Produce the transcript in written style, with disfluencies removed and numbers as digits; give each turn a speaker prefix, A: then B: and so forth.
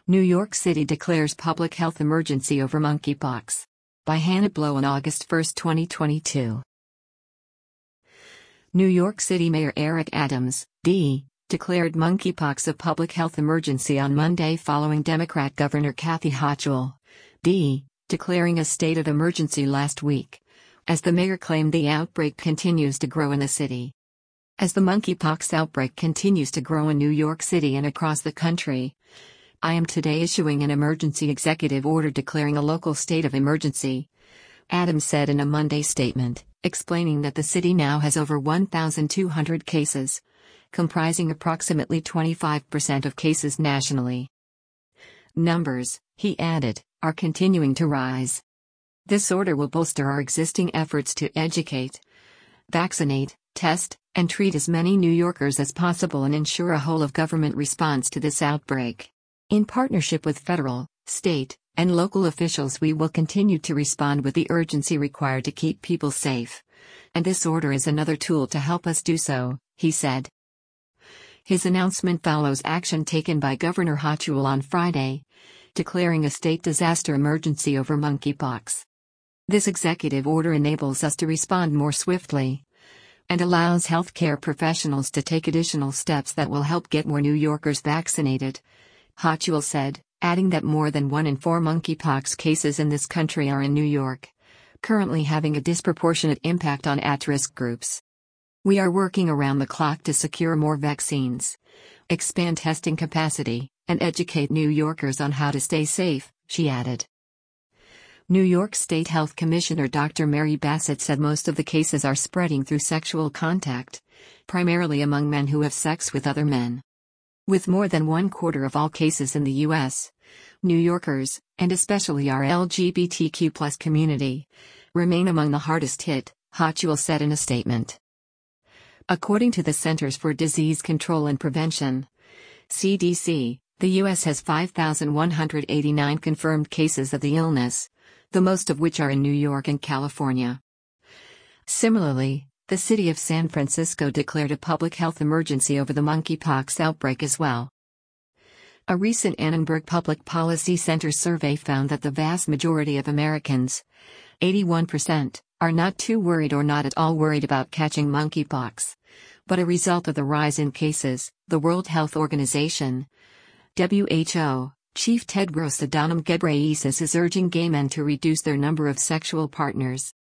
A: New York City declares public health emergency over monkeypox. By Hannah Blow on August 1, 2022. New York City Mayor Eric Adams, D., declared monkeypox a public health emergency on Monday following Democrat Governor Kathy Hochul, D., declaring a state of emergency last week, as the mayor claimed the outbreak continues to grow in the city. As the monkeypox outbreak continues to grow in New York City and across the country, I am today issuing an emergency executive order declaring a local state of emergency, Adams said in a Monday statement, explaining that the city now has over 1,200 cases, comprising approximately 25% of cases nationally. Numbers, he added, are continuing to rise. This order will bolster our existing efforts to educate, vaccinate, test, and treat as many New Yorkers as possible and ensure a whole-of-government response to this outbreak. In partnership with federal, state, and local officials, we will continue to respond with the urgency required to keep people safe. And this order is another tool to help us do so, he said. His announcement follows action taken by Governor Hochul on Friday, declaring a state disaster emergency over monkeypox. This executive order enables us to respond more swiftly and allows healthcare professionals to take additional steps that will help get more New Yorkers vaccinated, Hochul said, adding that more than 1 in 4 monkeypox cases in this country are in New York, currently having a disproportionate impact on at-risk groups. We are working around the clock to secure more vaccines, expand testing capacity, and educate New Yorkers on how to stay safe, she added. New York State Health Commissioner Dr. Mary Bassett said most of the cases are spreading through sexual contact, primarily among men who have sex with other men. With more than 1/4 of all cases in the U.S., New Yorkers, and especially our LGBTQ+ community, remain among the hardest hit, Hochul said in a statement. According to the Centers for Disease Control and Prevention, CDC, the U.S. has 5,189 confirmed cases of the illness, the most of which are in New York and California. Similarly, the city of San Francisco declared a public health emergency over the monkeypox outbreak as well. A recent Annenberg Public Policy Center survey found that the vast majority of Americans, 81%, are not too worried or not at all worried about catching monkeypox, but a result of the rise in cases, the World Health Organization, WHO, Chief Tedros Adhanom Ghebreyesus is urging gay men to reduce their number of sexual partners.